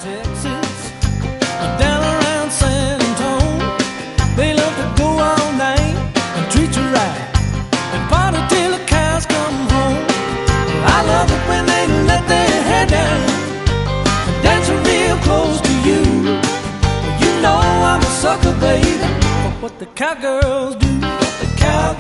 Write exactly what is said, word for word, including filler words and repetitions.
Texas, down around San Antonio, they love to go all night and treat you right and party till the cows come home. I love it when they let their hair down and dancing real close to you. You know I'm a sucker, baby, for what the cowgirls do. What the cowgirls